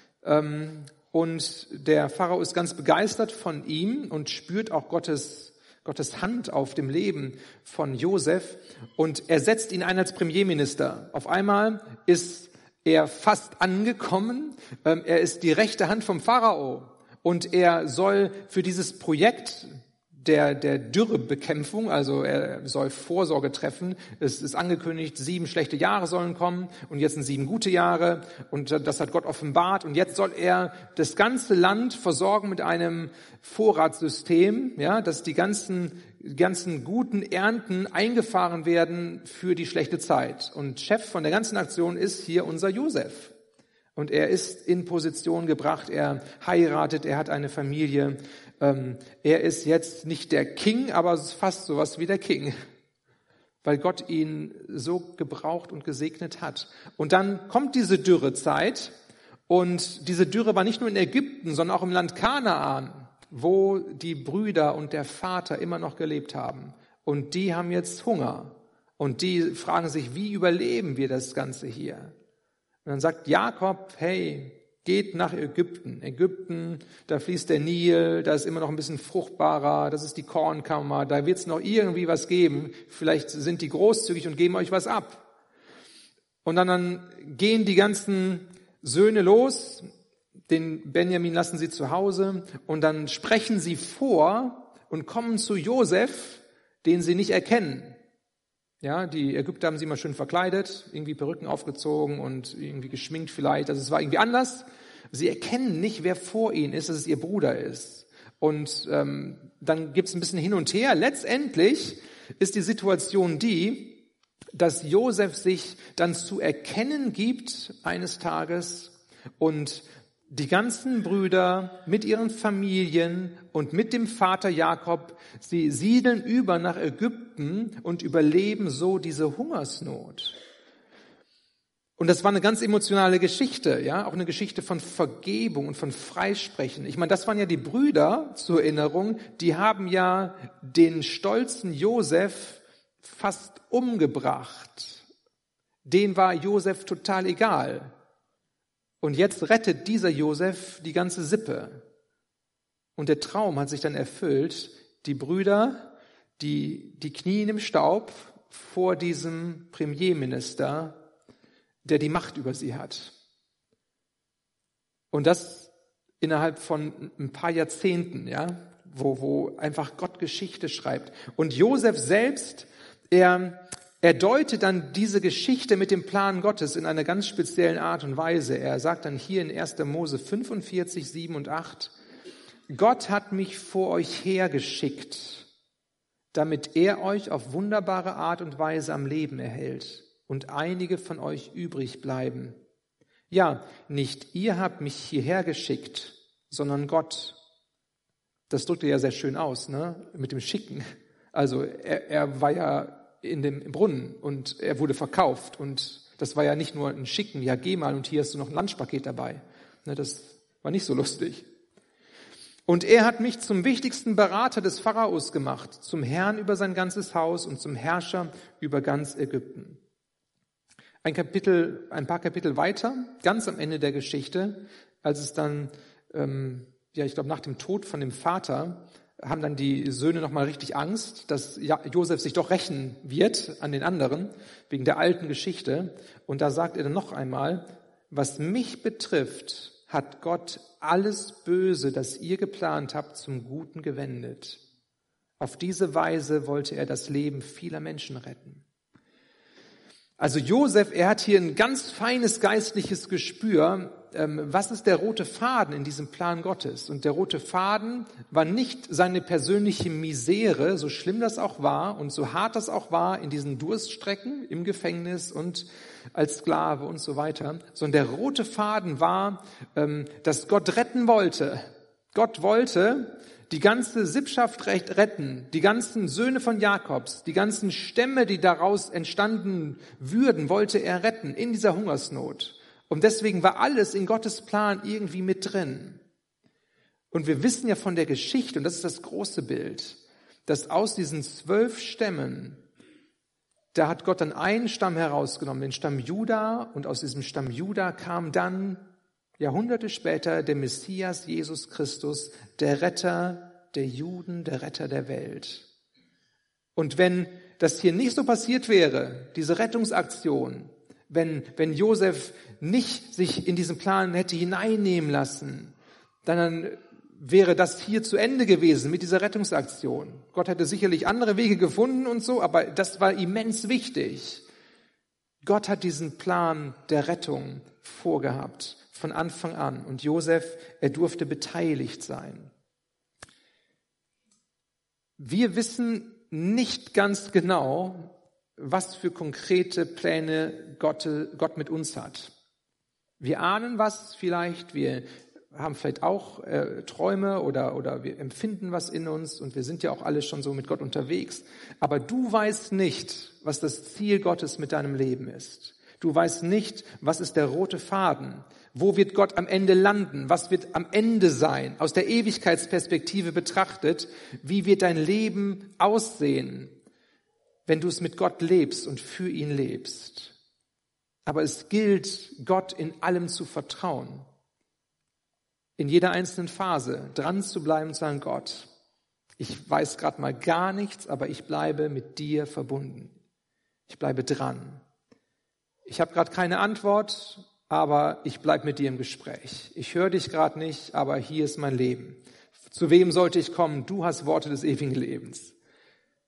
Und der Pharao ist ganz begeistert von ihm und spürt auch Gottes Hand auf dem Leben von Josef. Und er setzt ihn ein als Premierminister. Auf einmal ist er fast angekommen. Er ist die rechte Hand vom Pharao. Und er soll für dieses Projekt der Dürrebekämpfung, also er soll Vorsorge treffen. Es ist angekündigt, 7 schlechte Jahre sollen kommen und jetzt sind 7 gute Jahre und das hat Gott offenbart. Und jetzt soll er das ganze Land versorgen mit einem Vorratssystem, ja, dass die ganzen guten Ernten eingefahren werden für die schlechte Zeit. Und Chef von der ganzen Aktion ist hier unser Josef. Und er ist in Position gebracht, er heiratet, er hat eine Familie. Er ist jetzt nicht der King, aber fast sowas wie der King, weil Gott ihn so gebraucht und gesegnet hat. Und dann kommt diese Dürrezeit und diese Dürre war nicht nur in Ägypten, sondern auch im Land Kanaan, wo die Brüder und der Vater immer noch gelebt haben. Und die haben jetzt Hunger und die fragen sich, wie überleben wir das Ganze hier? Und dann sagt Jakob, hey, geht nach Ägypten. Ägypten, da fließt der Nil, da ist immer noch ein bisschen fruchtbarer, das ist die Kornkammer, da wird es noch irgendwie was geben. Vielleicht sind die großzügig und geben euch was ab. Und dann gehen die ganzen Söhne los, den Benjamin lassen sie zu Hause und dann sprechen sie vor und kommen zu Josef, den sie nicht erkennen. Ja, die Ägypter haben sie immer schön verkleidet, irgendwie Perücken aufgezogen und irgendwie geschminkt vielleicht. Also es war irgendwie anders. Sie erkennen nicht, wer vor ihnen ist, dass es ihr Bruder ist. Und dann gibt es ein bisschen hin und her. Letztendlich ist die Situation die, dass Josef sich dann zu erkennen gibt eines Tages und die ganzen Brüder mit ihren Familien und mit dem Vater Jakob, sie siedeln über nach Ägypten und überleben so diese Hungersnot. Und das war eine ganz emotionale Geschichte, ja, auch eine Geschichte von Vergebung und von Freisprechen. Ich meine, das waren ja die Brüder, zur Erinnerung, die haben ja den stolzen Josef fast umgebracht. Denen war Josef total egal. Und jetzt rettet dieser Josef die ganze Sippe. Und der Traum hat sich dann erfüllt. Die Brüder, die knien im Staub vor diesem Premierminister, der die Macht über sie hat. Und das innerhalb von ein paar Jahrzehnten, ja, wo einfach Gott Geschichte schreibt. Und Josef selbst, er deutet dann diese Geschichte mit dem Plan Gottes in einer ganz speziellen Art und Weise. Er sagt dann hier in 1. Mose 45, 7 und 8, Gott hat mich vor euch hergeschickt, damit er euch auf wunderbare Art und Weise am Leben erhält und einige von euch übrig bleiben. Ja, nicht ihr habt mich hierher geschickt, sondern Gott. Das drückt er ja sehr schön aus, ne? Mit dem Schicken. Also er war ja im Brunnen und er wurde verkauft und das war ja nicht nur ein Schicken, ja geh mal und hier hast du noch ein Lunchpaket dabei. Ne, das war nicht so lustig. Und er hat mich zum wichtigsten Berater des Pharaos gemacht, zum Herrn über sein ganzes Haus und zum Herrscher über ganz Ägypten. Ein paar Kapitel weiter, ganz am Ende der Geschichte, als es dann, ich glaube nach dem Tod von dem Vater, haben dann die Söhne nochmal richtig Angst, dass Josef sich doch rächen wird an den anderen, wegen der alten Geschichte. Und da sagt er dann noch einmal, was mich betrifft, hat Gott alles Böse, das ihr geplant habt, zum Guten gewendet. Auf diese Weise wollte er das Leben vieler Menschen retten. Also Josef, er hat hier ein ganz feines geistliches Gespür. Was ist der rote Faden in diesem Plan Gottes? Und der rote Faden war nicht seine persönliche Misere, so schlimm das auch war und so hart das auch war in diesen Durststrecken im Gefängnis und als Sklave und so weiter, sondern der rote Faden war, dass Gott retten wollte. Gott wollte die ganze Sippschaft retten, die ganzen Söhne von Jakobs, die ganzen Stämme, die daraus entstanden würden, wollte er retten in dieser Hungersnot. Und deswegen war alles in Gottes Plan irgendwie mit drin. Und wir wissen ja von der Geschichte, und das ist das große Bild, dass aus diesen 12 Stämmen, da hat Gott dann einen Stamm herausgenommen, den Stamm Juda, und aus diesem Stamm Juda kam dann Jahrhunderte später der Messias Jesus Christus, der Retter der Juden, der Retter der Welt. Und wenn das hier nicht so passiert wäre, diese Rettungsaktion, wenn Josef nicht sich in diesen Plan hätte hineinnehmen lassen, dann wäre das hier zu Ende gewesen mit dieser Rettungsaktion. Gott hätte sicherlich andere Wege gefunden und so, aber das war immens wichtig. Gott hat diesen Plan der Rettung vorgehabt von Anfang an. Und Josef, er durfte beteiligt sein. Wir wissen nicht ganz genau, was für konkrete Pläne Gott mit uns hat. Wir ahnen was vielleicht, wir haben vielleicht auch Träume oder wir empfinden was in uns und wir sind ja auch alle schon so mit Gott unterwegs. Aber du weißt nicht, was das Ziel Gottes mit deinem Leben ist. Du weißt nicht, was ist der rote Faden. Wo wird Gott am Ende landen? Was wird am Ende sein? Aus der Ewigkeitsperspektive betrachtet, wie wird dein Leben aussehen, wenn du es mit Gott lebst und für ihn lebst? Aber es gilt, Gott in allem zu vertrauen. In jeder einzelnen Phase dran zu bleiben und zu sagen, Gott, ich weiß gerade mal gar nichts, aber ich bleibe mit dir verbunden. Ich bleibe dran. Ich habe gerade keine Antwort, aber ich bleibe mit dir im Gespräch. Ich höre dich gerade nicht, aber hier ist mein Leben. Zu wem sollte ich kommen? Du hast Worte des ewigen Lebens.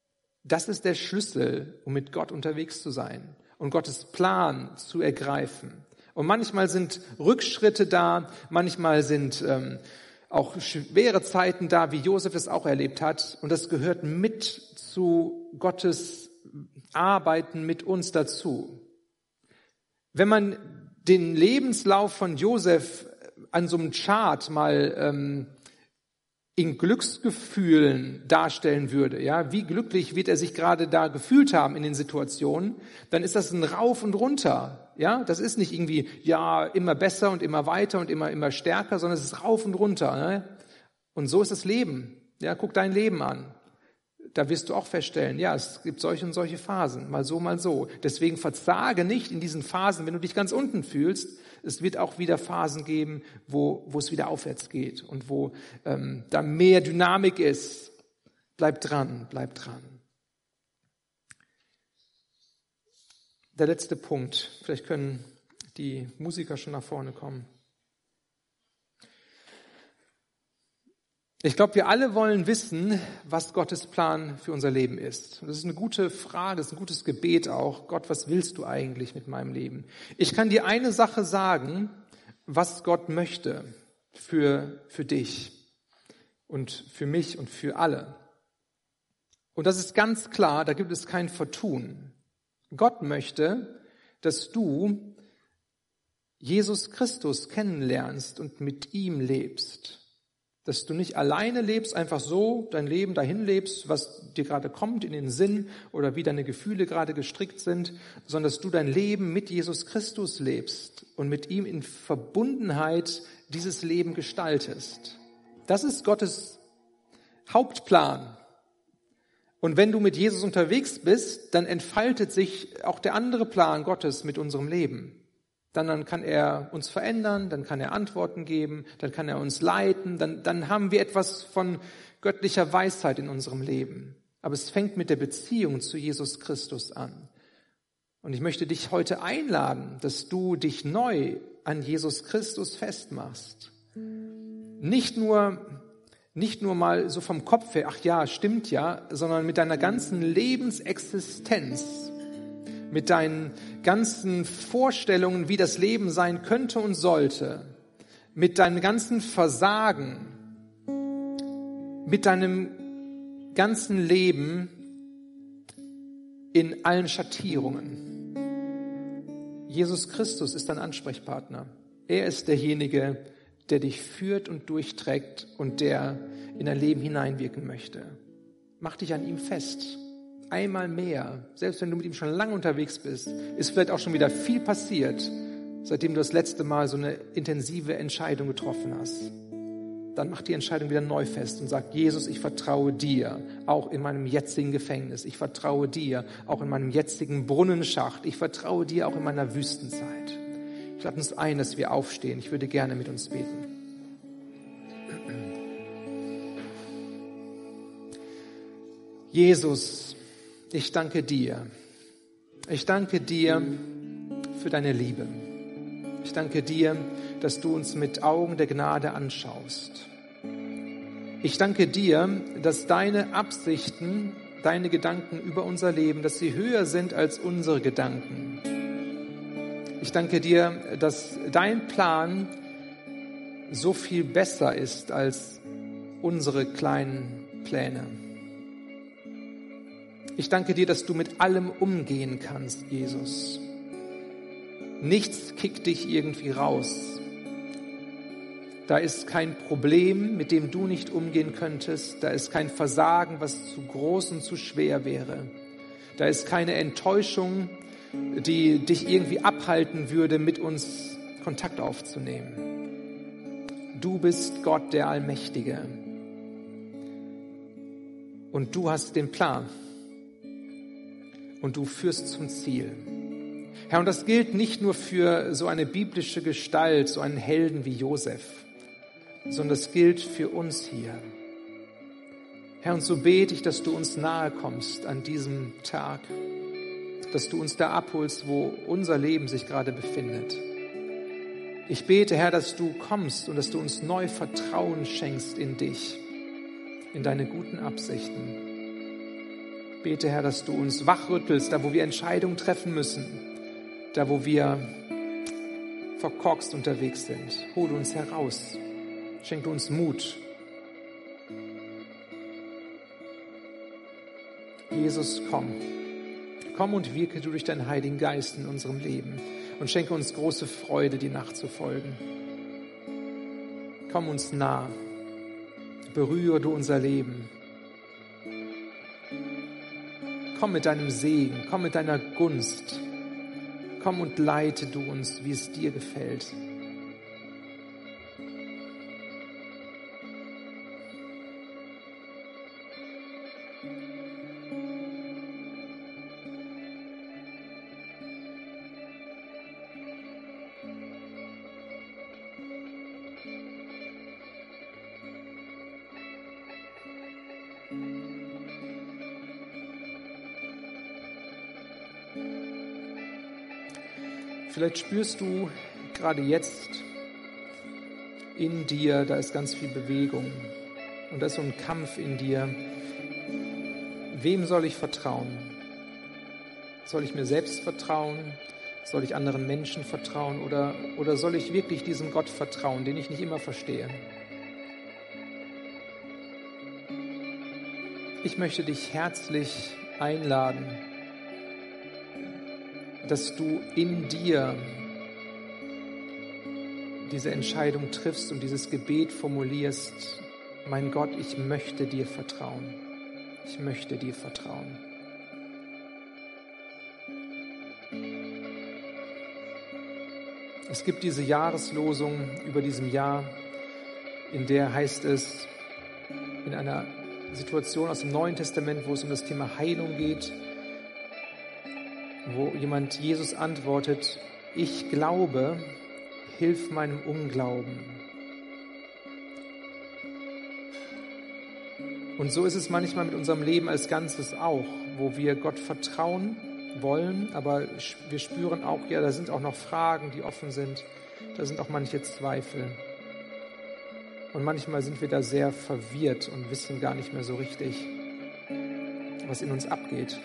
Das ist der Schlüssel, um mit Gott unterwegs zu sein und Gottes Plan zu ergreifen. Und manchmal sind Rückschritte da, manchmal sind auch schwere Zeiten da, wie Josef es auch erlebt hat. Und das gehört mit zu Gottes Arbeiten mit uns dazu. Wenn man den Lebenslauf von Josef an so einem Chart mal in Glücksgefühlen darstellen würde, ja, wie glücklich wird er sich gerade da gefühlt haben in den Situationen, dann ist das ein Rauf und runter, ja, das ist nicht irgendwie, ja, immer besser und immer weiter und immer stärker, sondern es ist rauf und runter, ne? Und so ist das Leben, ja, guck dein Leben an, da wirst du auch feststellen, ja, es gibt solche und solche Phasen, mal so, mal so, deswegen verzage nicht in diesen Phasen, wenn du dich ganz unten fühlst. Es wird auch wieder Phasen geben, wo es wieder aufwärts geht und wo da mehr Dynamik ist. Bleib dran, bleib dran. Der letzte Punkt. Vielleicht können die Musiker schon nach vorne kommen. Ich glaube, wir alle wollen wissen, was Gottes Plan für unser Leben ist. Und das ist eine gute Frage, das ist ein gutes Gebet auch. Gott, was willst du eigentlich mit meinem Leben? Ich kann dir eine Sache sagen, was Gott möchte für dich und für mich und für alle. Und das ist ganz klar, da gibt es kein Vertun. Gott möchte, dass du Jesus Christus kennenlernst und mit ihm lebst. Dass du nicht alleine lebst, einfach so dein Leben dahin lebst, was dir gerade kommt in den Sinn oder wie deine Gefühle gerade gestrickt sind, sondern dass du dein Leben mit Jesus Christus lebst und mit ihm in Verbundenheit dieses Leben gestaltest. Das ist Gottes Hauptplan. Und wenn du mit Jesus unterwegs bist, dann entfaltet sich auch der andere Plan Gottes mit unserem Leben. Dann kann er uns verändern, dann kann er Antworten geben, dann kann er uns leiten, dann haben wir etwas von göttlicher Weisheit in unserem Leben. Aber es fängt mit der Beziehung zu Jesus Christus an. Und ich möchte dich heute einladen, dass du dich neu an Jesus Christus festmachst. Nicht nur mal so vom Kopf her, ach ja, stimmt ja, sondern mit deiner ganzen Lebensexistenz, mit deinen ganzen Vorstellungen, wie das Leben sein könnte und sollte, mit deinem ganzen Versagen, mit deinem ganzen Leben in allen Schattierungen. Jesus Christus ist dein Ansprechpartner. Er ist derjenige, der dich führt und durchträgt und der in dein Leben hineinwirken möchte. Mach dich an ihm fest. Einmal mehr, selbst wenn du mit ihm schon lange unterwegs bist, ist vielleicht auch schon wieder viel passiert, seitdem du das letzte Mal so eine intensive Entscheidung getroffen hast. Dann mach die Entscheidung wieder neu fest und sag, Jesus, ich vertraue dir, auch in meinem jetzigen Gefängnis. Ich vertraue dir, auch in meinem jetzigen Brunnenschacht. Ich vertraue dir auch in meiner Wüstenzeit. Ich lade uns ein, dass wir aufstehen. Ich würde gerne mit uns beten. Jesus, ich danke dir. Ich danke dir für deine Liebe. Ich danke dir, dass du uns mit Augen der Gnade anschaust. Ich danke dir, dass deine Absichten, deine Gedanken über unser Leben, dass sie höher sind als unsere Gedanken. Ich danke dir, dass dein Plan so viel besser ist als unsere kleinen Pläne. Ich danke dir, dass du mit allem umgehen kannst, Jesus. Nichts kickt dich irgendwie raus. Da ist kein Problem, mit dem du nicht umgehen könntest. Da ist kein Versagen, was zu groß und zu schwer wäre. Da ist keine Enttäuschung, die dich irgendwie abhalten würde, mit uns Kontakt aufzunehmen. Du bist Gott, der Allmächtige. Und du hast den Plan. Und du führst zum Ziel. Herr, und das gilt nicht nur für so eine biblische Gestalt, so einen Helden wie Josef, sondern das gilt für uns hier. Herr, und so bete ich, dass du uns nahe kommst an diesem Tag, dass du uns da abholst, wo unser Leben sich gerade befindet. Ich bete, Herr, dass du kommst und dass du uns neu Vertrauen schenkst in dich, in deine guten Absichten. bete, Herr, dass du uns wachrüttelst, da wo wir Entscheidungen treffen müssen, da wo wir verkorkst unterwegs sind. Hole uns heraus, schenke uns Mut. Jesus, komm. Komm und wirke du durch deinen Heiligen Geist in unserem Leben und schenke uns große Freude, dir nachzufolgen. Komm uns nah, berühre du unser Leben. Komm mit deinem Segen, komm mit deiner Gunst. Komm und leite du uns, wie es dir gefällt. Vielleicht spürst du gerade jetzt in dir, da ist ganz viel Bewegung und da ist so ein Kampf in dir. Wem soll ich vertrauen? Soll ich mir selbst vertrauen? Soll ich anderen Menschen vertrauen? Oder soll ich wirklich diesem Gott vertrauen, den ich nicht immer verstehe? Ich möchte dich herzlich einladen, dass du in dir diese Entscheidung triffst und dieses Gebet formulierst: Mein Gott, ich möchte dir vertrauen. Ich möchte dir vertrauen. Es gibt diese Jahreslosung über diesem Jahr, in der heißt es, in einer Situation aus dem Neuen Testament, wo es um das Thema Heilung geht, wo jemand Jesus antwortet: Ich glaube, hilf meinem Unglauben. Und so ist es manchmal mit unserem Leben als Ganzes auch, wo wir Gott vertrauen wollen, aber wir spüren auch, ja, da sind auch noch Fragen, die offen sind, da sind auch manche Zweifel. Und manchmal sind wir da sehr verwirrt und wissen gar nicht mehr so richtig, was in uns abgeht.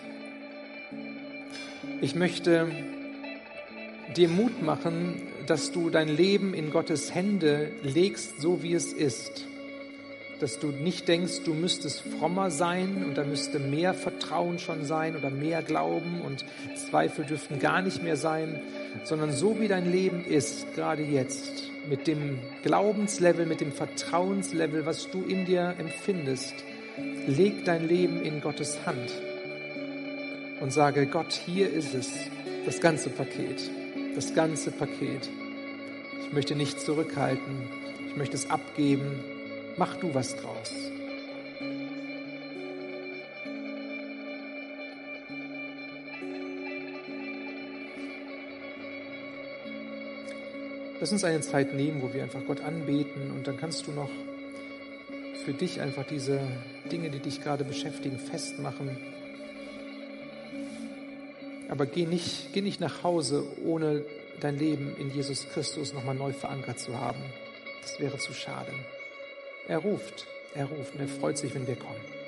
Ich möchte dir Mut machen, dass du dein Leben in Gottes Hände legst, so wie es ist. Dass du nicht denkst, du müsstest frommer sein und da müsste mehr Vertrauen schon sein oder mehr Glauben und Zweifel dürften gar nicht mehr sein, sondern so wie dein Leben ist, gerade jetzt, mit dem Glaubenslevel, mit dem Vertrauenslevel, was du in dir empfindest, leg dein Leben in Gottes Hand. Und sage: Gott, hier ist es, das ganze Paket, das ganze Paket. Ich möchte nichts zurückhalten, ich möchte es abgeben. Mach du was draus. Lass uns eine Zeit nehmen, wo wir einfach Gott anbeten und dann kannst du noch für dich einfach diese Dinge, die dich gerade beschäftigen, festmachen. Aber geh nicht nach Hause, ohne dein Leben in Jesus Christus nochmal neu verankert zu haben. Das wäre zu schade. Er ruft und er freut sich, wenn wir kommen.